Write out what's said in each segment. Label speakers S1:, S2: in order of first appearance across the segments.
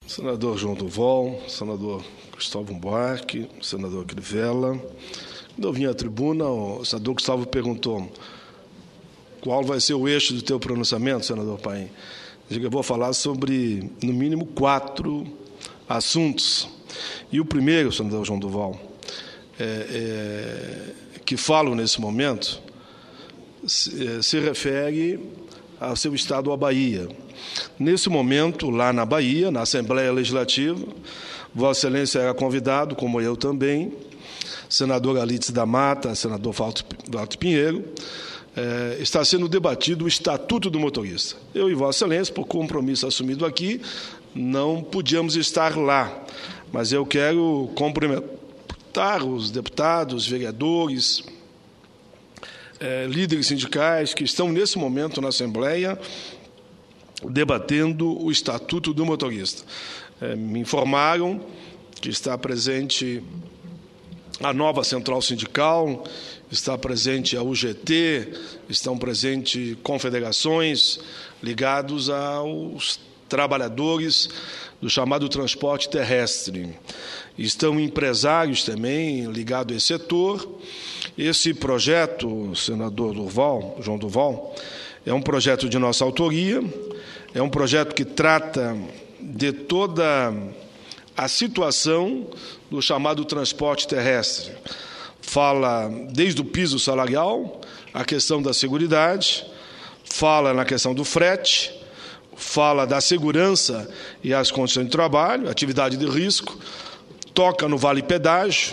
S1: Senador João Duvall, senador Cristóvão Buarque, senador Crivella. Quando eu vim à tribuna, o senador Gustavo perguntou qual vai ser o eixo do teu pronunciamento, senador Paim. Eu vou falar sobre, no mínimo, 4 assuntos. E o primeiro, senador João Duvall, que falo nesse momento, se refere ao seu estado, a Bahia. Nesse momento, lá na Bahia, na Assembleia Legislativa, Vossa Excelência era convidado, como eu também, senador Alites da Mata, senador Walter Pinheiro, está sendo debatido o Estatuto do Motorista. Eu e Vossa Excelência, por compromisso assumido aqui, não podíamos estar lá, mas eu quero cumprimentar os deputados, vereadores, líderes sindicais que estão, nesse momento, na Assembleia, debatendo o Estatuto do Motorista. Me informaram que está presente a nova central sindical, está presente a UGT, estão presentes confederações ligados aos trabalhadores do chamado transporte terrestre. Estão empresários também ligados a esse setor. Esse projeto, senador João Duvall, é um projeto de nossa autoria, é um projeto que trata de toda a situação do chamado transporte terrestre. Fala desde o piso salarial, a questão da seguridade, fala na questão do frete, fala da segurança e as condições de trabalho, atividade de risco, toca no vale pedágio,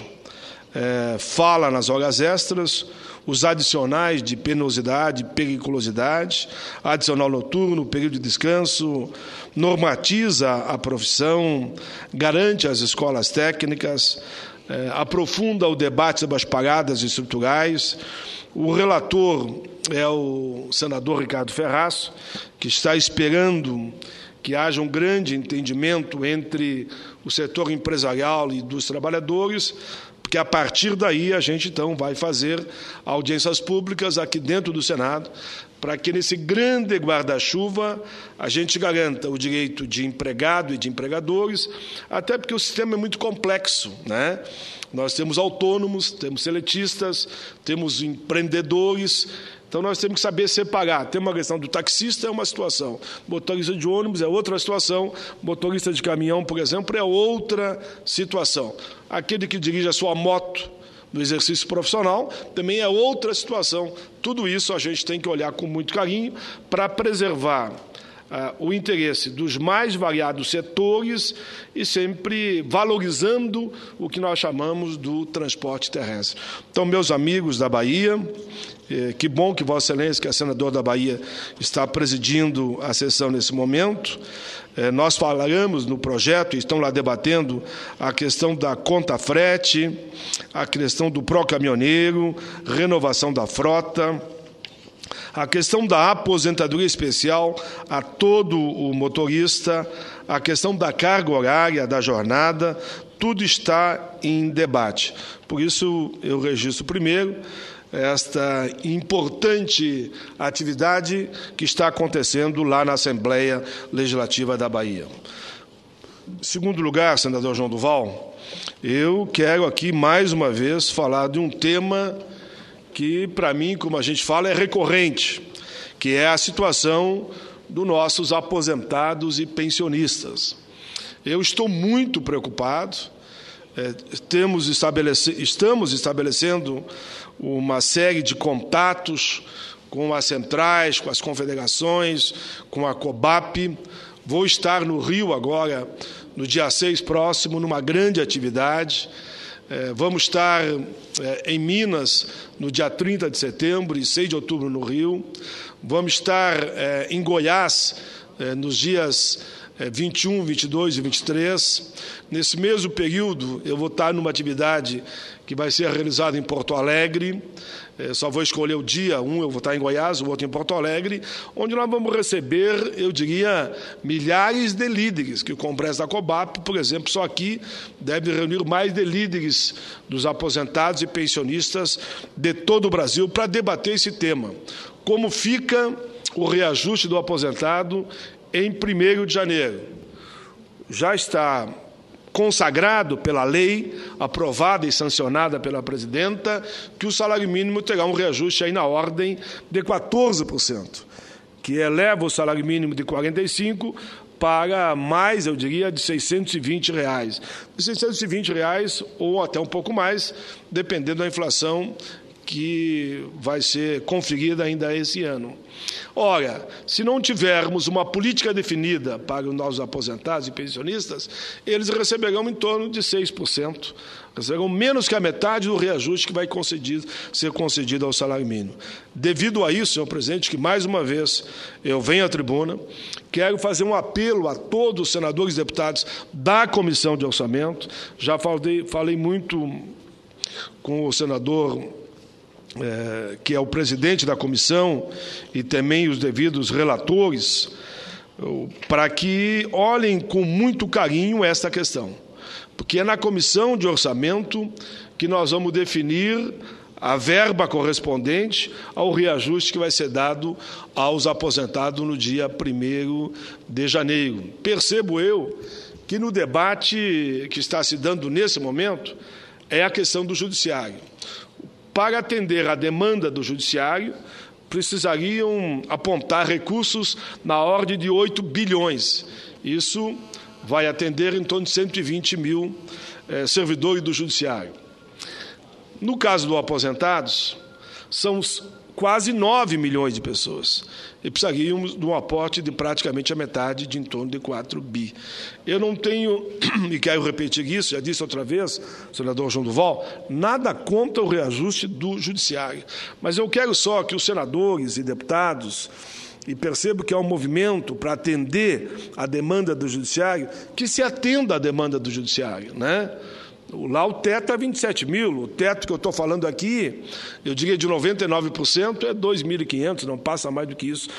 S1: fala nas horas extras, os adicionais de penosidade, periculosidade, adicional noturno, período de descanso, normatiza a profissão, garante as escolas técnicas, aprofunda o debate sobre as paradas estruturais. O relator é o senador Ricardo Ferraz, que está esperando que haja um grande entendimento entre o setor empresarial e dos trabalhadores, porque a partir daí a gente, então, vai fazer audiências públicas aqui dentro do Senado, para que nesse grande guarda-chuva a gente garanta o direito de empregado e de empregadores, até porque o sistema é muito complexo, né? Nós temos autônomos, temos seletistas, temos empreendedores. Então, nós temos que saber separar. Tem uma questão do taxista, é uma situação. Motorista de ônibus é outra situação. Motorista de caminhão, por exemplo, é outra situação. Aquele que dirige a sua moto no exercício profissional também é outra situação. Tudo isso a gente tem que olhar com muito carinho para preservar o interesse dos mais variados setores e sempre valorizando o que nós chamamos do transporte terrestre. Então, meus amigos da Bahia, que bom que Vossa Excelência, que é senador da Bahia, está presidindo a sessão nesse momento. Nós falaremos no projeto, e estão lá debatendo a questão da conta frete, a questão do pró-caminhoneiro, renovação da frota, a questão da aposentadoria especial a todo o motorista, a questão da carga horária, da jornada, tudo está em debate. Por isso, eu registro primeiro esta importante atividade que está acontecendo lá na Assembleia Legislativa da Bahia. Em segundo lugar, senador João Duvall, eu quero aqui, mais uma vez, falar de um tema que, para mim, como a gente fala, é recorrente, que é a situação dos nossos aposentados e pensionistas. Eu estou muito preocupado. Estamos estabelecendo uma série de contatos com as centrais, com as confederações, com a COBAP. Vou estar no Rio agora, no dia 6 próximo, numa grande atividade. Vamos estar em Minas no dia 30 de setembro e 6 de outubro no Rio. Vamos estar em Goiás nos dias 21, 22 e 23. Nesse mesmo período, eu vou estar numa atividade que vai ser realizada em Porto Alegre. Só vou escolher o dia, eu vou estar em Goiás, o outro em Porto Alegre, onde nós vamos receber, eu diria, milhares de líderes, que o Congresso da COBAP, por exemplo, só aqui deve reunir mais de líderes dos aposentados e pensionistas de todo o Brasil para debater esse tema. Como fica o reajuste do aposentado em 1º de janeiro? já está consagrado pela lei, aprovada e sancionada pela presidenta, que o salário mínimo terá um reajuste aí na ordem de 14%, que eleva o salário mínimo de 45 para mais, eu diria, de R$620. De R$620 ou até um pouco mais, dependendo da inflação que vai ser conferida ainda esse ano. Ora, se não tivermos uma política definida para os nossos aposentados e pensionistas, eles receberão em torno de 6%, receberão menos que a metade do reajuste que vai ser concedido ao salário mínimo. Devido a isso, senhor presidente, que mais uma vez eu venho à tribuna, quero fazer um apelo a todos os senadores e deputados da Comissão de Orçamento. Já falei muito com o senador que é o presidente da comissão, e também os devidos relatores, para que olhem com muito carinho esta questão. Porque é na comissão de orçamento que nós vamos definir a verba correspondente ao reajuste que vai ser dado aos aposentados no dia 1º de janeiro. Percebo eu que no debate que está se dando nesse momento é a questão do judiciário. Para atender à demanda do judiciário, precisariam apontar recursos na ordem de 8 bilhões. Isso vai atender em torno de 120 mil servidores do judiciário. No caso dos aposentados, são quase 9 milhões de pessoas. E precisaríamos de um aporte de praticamente a metade, de em torno de 4 bi. Eu não tenho, e quero repetir isso, já disse outra vez, senador João Duval, nada contra o reajuste do judiciário. Mas eu quero só que os senadores e deputados, e percebo que há um movimento para atender a demanda do judiciário, que se atenda à demanda do judiciário, né? Lá o teto é 27 mil, o teto que eu estou falando aqui, eu diria de 99% é 2.500, não passa mais do que isso.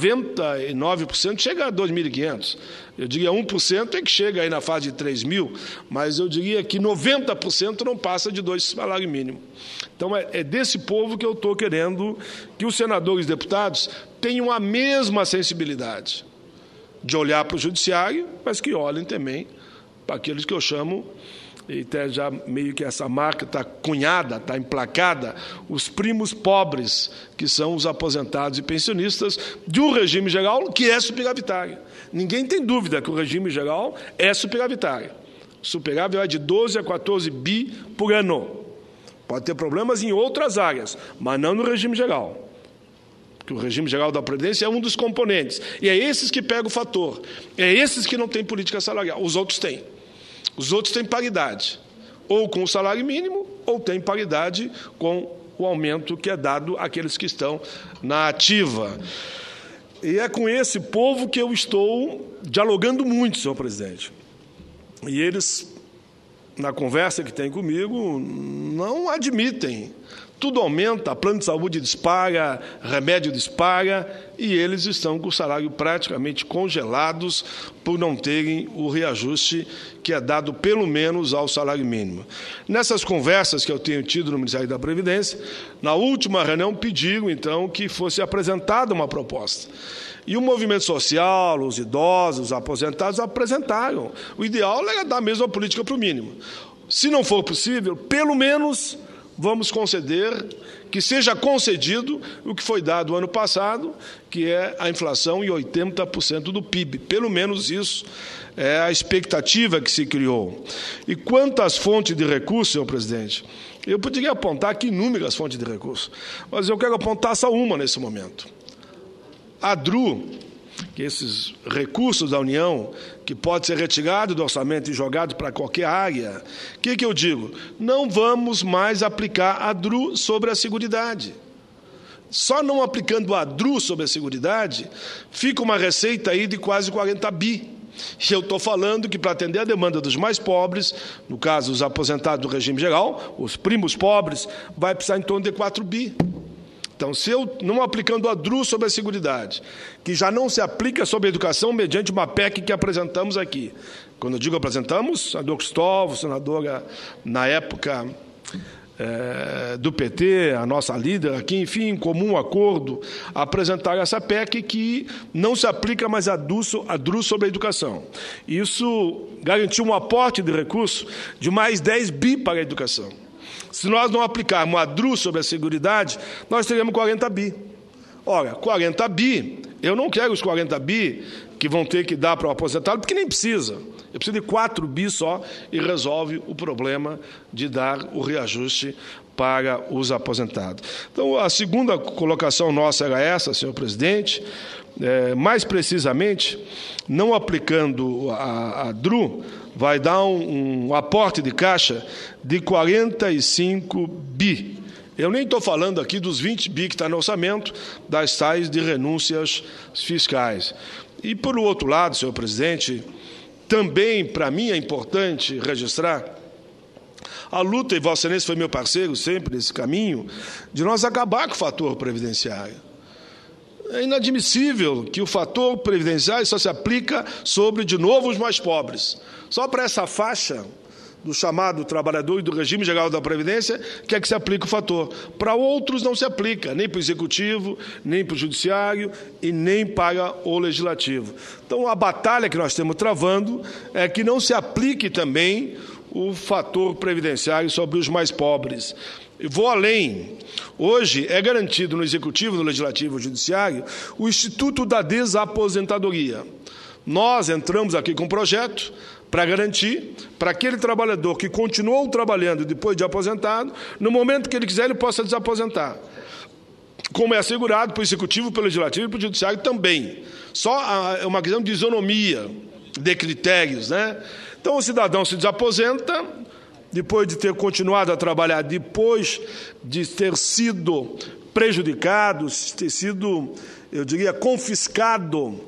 S1: 99% chega a 2.500. Eu diria 1% é que chega aí na fase de 3 mil, mas eu diria que 90% não passa de 2 salários mínimos. Então é desse povo que eu estou querendo que os senadores e deputados tenham a mesma sensibilidade de olhar para o judiciário, mas que olhem também para aqueles que eu chamo, e até já meio que essa marca está cunhada, está emplacada, os primos pobres, que são os aposentados e pensionistas de um regime geral que é superavitário. Ninguém tem dúvida que o regime geral é superavitário. O superávit vai de 12 a 14 bi por ano. Pode ter problemas em outras áreas, mas não no regime geral. Porque o regime geral da Previdência é um dos componentes. E é esses que pegam o fator. É esses que não têm política salarial. Os outros têm. Os outros têm paridade, ou com o salário mínimo, ou têm paridade com o aumento que é dado àqueles que estão na ativa. E é com esse povo que eu estou dialogando muito, senhor presidente. E eles, na conversa que têm comigo, não admitem. Tudo aumenta, plano de saúde dispara, remédio dispara, e eles estão com o salário praticamente congelados por não terem o reajuste que é dado pelo menos ao salário mínimo. Nessas conversas que eu tenho tido no Ministério da Previdência, na última reunião pediram, então, que fosse apresentada uma proposta. E o movimento social, os idosos, os aposentados apresentaram. O ideal era dar a mesma política para o mínimo. Se não for possível, pelo menos vamos conceder que seja concedido o que foi dado ano passado, que é a inflação em 80% do PIB. Pelo menos isso é a expectativa que se criou. E quanto às fontes de recursos, senhor presidente, eu poderia apontar aqui inúmeras fontes de recursos, mas eu quero apontar só uma nesse momento. A DRU, que esses recursos da União, que pode ser retirado do orçamento e jogado para qualquer área, o que eu digo? Não vamos mais aplicar a DRU sobre a Seguridade. Só não aplicando a DRU sobre a Seguridade, fica uma receita aí de quase 40 bi. E eu estou falando que para atender a demanda dos mais pobres, no caso os aposentados do regime geral, os primos pobres, vai precisar em torno de 4 bi. Então, se eu não aplicando a DRU sobre a Seguridade, que já não se aplica sobre a educação mediante uma PEC que apresentamos aqui. Quando eu digo apresentamos, senador Cristóvão, senadora, na época, do PT, a nossa líder aqui, enfim, em comum acordo, apresentaram essa PEC que não se aplica mais a DRU sobre a educação. Isso garantiu um aporte de recursos de mais 10 bi para a educação. Se nós não aplicarmos a DRU sobre a Seguridade, nós teríamos 40 bi. Ora, 40 bi, eu não quero os 40 bi que vão ter que dar para o aposentado, porque nem precisa. Eu preciso de 4 bi só e resolve o problema de dar o reajuste para os aposentados. Então, a segunda colocação nossa era essa, senhor presidente. Mais precisamente, não aplicando a DRU, vai dar um aporte de caixa de 45 bi. Eu nem estou falando aqui dos 20 bi que está no orçamento, das tais de renúncias fiscais. E, por outro lado, senhor presidente, também, para mim, é importante registrar a luta, e Vossa Excelência foi meu parceiro sempre nesse caminho, de nós acabar com o fator previdenciário. É inadmissível que o fator previdenciário só se aplica sobre, de novo, os mais pobres. Só para essa faixa do chamado trabalhador e do regime geral da Previdência, que é que se aplica o fator. Para outros não se aplica, nem para o Executivo, nem para o Judiciário e nem para o Legislativo. Então, a batalha que nós estamos travando é que não se aplique também o fator previdenciário sobre os mais pobres. Eu vou além. Hoje é garantido no Executivo, no Legislativo e no Judiciário o Instituto da Desaposentadoria. Nós entramos aqui com um projeto para garantir, para aquele trabalhador que continuou trabalhando depois de aposentado, no momento que ele quiser, ele possa desaposentar. Como é assegurado para o Executivo, pelo Legislativo e para o Judiciário também. Só é uma questão de isonomia de critérios, né? Então, o cidadão se desaposenta, depois de ter continuado a trabalhar, depois de ter sido prejudicado, ter sido, eu diria, confiscado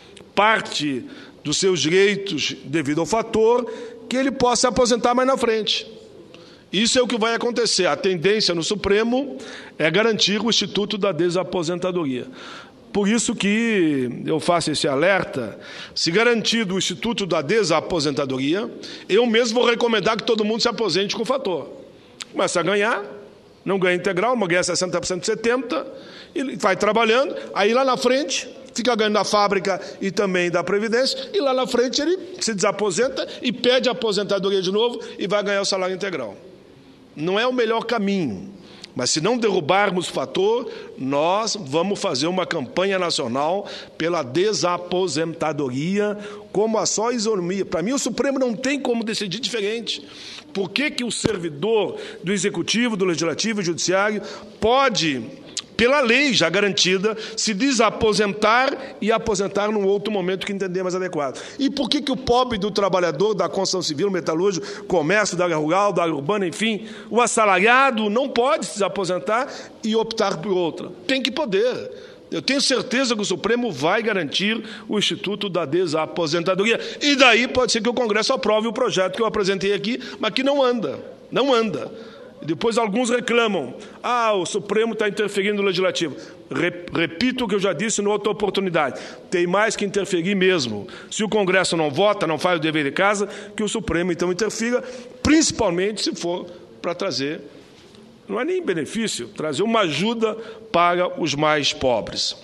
S1: parte dos seus direitos devido ao fator, que ele possa se aposentar mais na frente. Isso é o que vai acontecer. A tendência no Supremo é garantir o Instituto da Desaposentadoria. Por isso que eu faço esse alerta. Se garantido o Instituto da Desaposentadoria, eu mesmo vou recomendar que todo mundo se aposente com o fator. Começa a ganhar, não ganha integral, mas ganha 60%, 70%, e vai trabalhando, aí lá na frente fica ganhando da fábrica e também da Previdência, e lá na frente ele se desaposenta e pede a aposentadoria de novo e vai ganhar o salário integral. Não é o melhor caminho, mas se não derrubarmos o fator, nós vamos fazer uma campanha nacional pela desaposentadoria como a só isonomia. Para mim, o Supremo não tem como decidir diferente. Por que o servidor do Executivo, do Legislativo e do Judiciário pode, pela lei já garantida, se desaposentar e aposentar num outro momento que entender mais adequado? E por que o pobre do trabalhador da construção civil, metalúrgico, comércio, da área rural, da área urbana, enfim, o assalariado não pode se desaposentar e optar por outra? Tem que poder. Eu tenho certeza que o Supremo vai garantir o Instituto da Desaposentadoria. E daí pode ser que o Congresso aprove o projeto que eu apresentei aqui, mas que não anda. Não anda. Depois alguns reclamam, o Supremo está interferindo no Legislativo. Repito o que eu já disse em outra oportunidade, tem mais que interferir mesmo. Se o Congresso não vota, não faz o dever de casa, que o Supremo então interfira, principalmente se for para trazer, não é nem benefício, trazer uma ajuda para os mais pobres.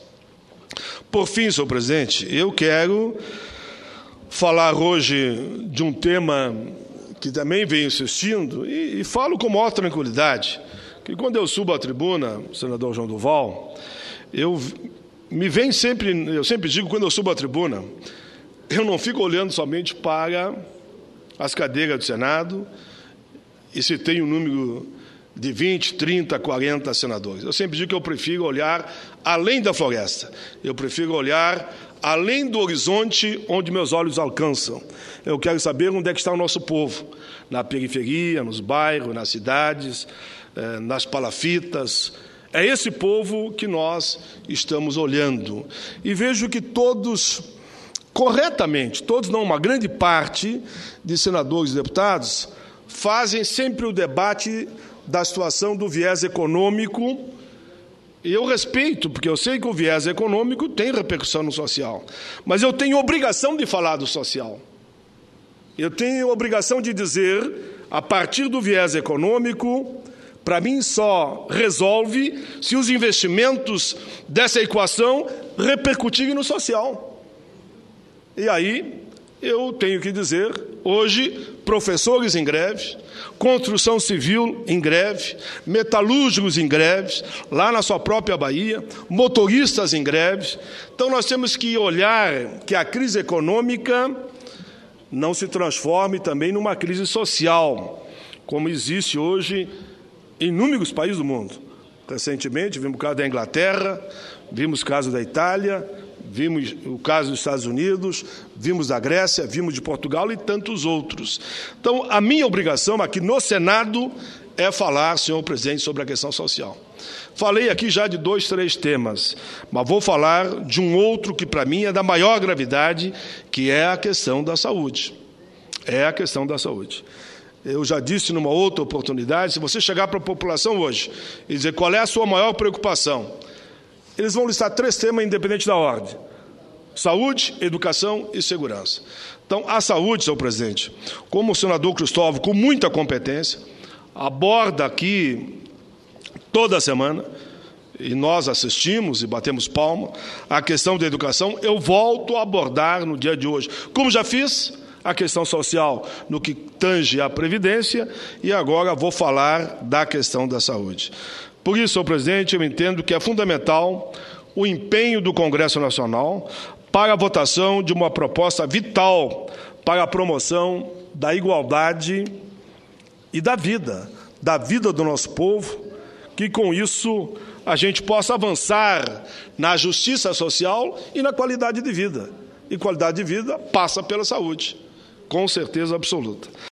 S1: Por fim, senhor presidente, eu quero falar hoje de um tema que também venho insistindo, e falo com maior tranquilidade, que quando eu subo à tribuna, senador João Duval, eu sempre digo, quando eu subo à tribuna, eu não fico olhando somente para as cadeiras do Senado, e se tem um número de 20, 30, 40 senadores. Eu sempre digo que eu prefiro olhar além da floresta, eu prefiro olhar além do horizonte onde meus olhos alcançam. Eu quero saber onde é que está o nosso povo, na periferia, nos bairros, nas cidades, nas palafitas. É esse povo que nós estamos olhando. E vejo que todos, corretamente, todos não, uma grande parte de senadores e deputados, fazem sempre o debate da situação do viés econômico. E eu respeito, porque eu sei que o viés econômico tem repercussão no social. Mas eu tenho obrigação de falar do social. Eu tenho obrigação de dizer, a partir do viés econômico, para mim, só resolve se os investimentos dessa equação repercutirem no social. E aí, eu tenho que dizer, hoje, professores em greve, construção civil em greve, metalúrgicos em greve, lá na sua própria Bahia, motoristas em greve. Então, nós temos que olhar que a crise econômica não se transforme também numa crise social, como existe hoje em inúmeros países do mundo. Recentemente, vimos o caso da Inglaterra, vimos o caso da Itália, vimos o caso dos Estados Unidos, vimos da Grécia, vimos de Portugal e tantos outros. Então, a minha obrigação aqui no Senado é falar, senhor presidente, sobre a questão social. Falei aqui já de 2, 3 temas, mas vou falar de um outro que, para mim, é da maior gravidade, que é a questão da saúde. É a questão da saúde. Eu já disse numa outra oportunidade, se você chegar para a população hoje e dizer qual é a sua maior preocupação, eles vão listar 3 temas independente da ordem: saúde, educação e segurança. Então, a saúde, senhor presidente, como o senador Cristóvão, com muita competência, aborda aqui toda semana, e nós assistimos e batemos palma, a questão da educação, eu volto a abordar no dia de hoje, como já fiz, a questão social no que tange à Previdência, e agora vou falar da questão da saúde. Por isso, senhor presidente, eu entendo que é fundamental o empenho do Congresso Nacional para a votação de uma proposta vital para a promoção da igualdade e da vida do nosso povo, que com isso a gente possa avançar na justiça social e na qualidade de vida. E qualidade de vida passa pela saúde, com certeza absoluta.